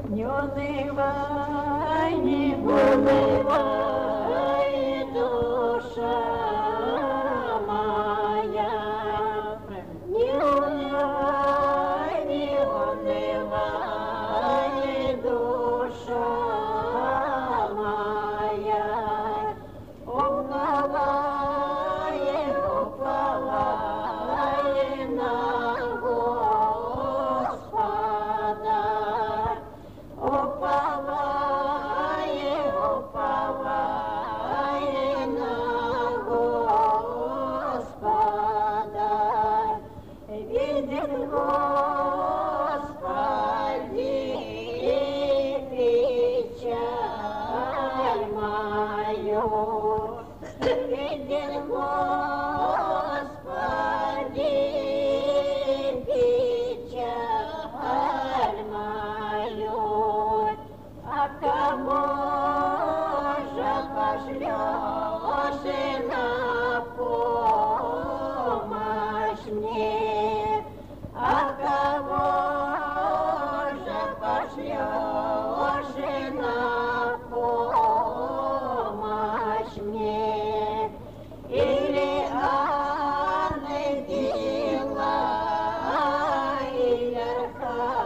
Не унывай, не унывай, душа моя. Не унывай, не унывай, душа моя. Уповай, уповай на Господа. Уповай, уповай на Господа. Видит Господи печаль мою. Видит Господи печаль мою. А кому же пошлешь на помощь мне? А кого же пошлешь на помощь мне? Или ангела, или архангела?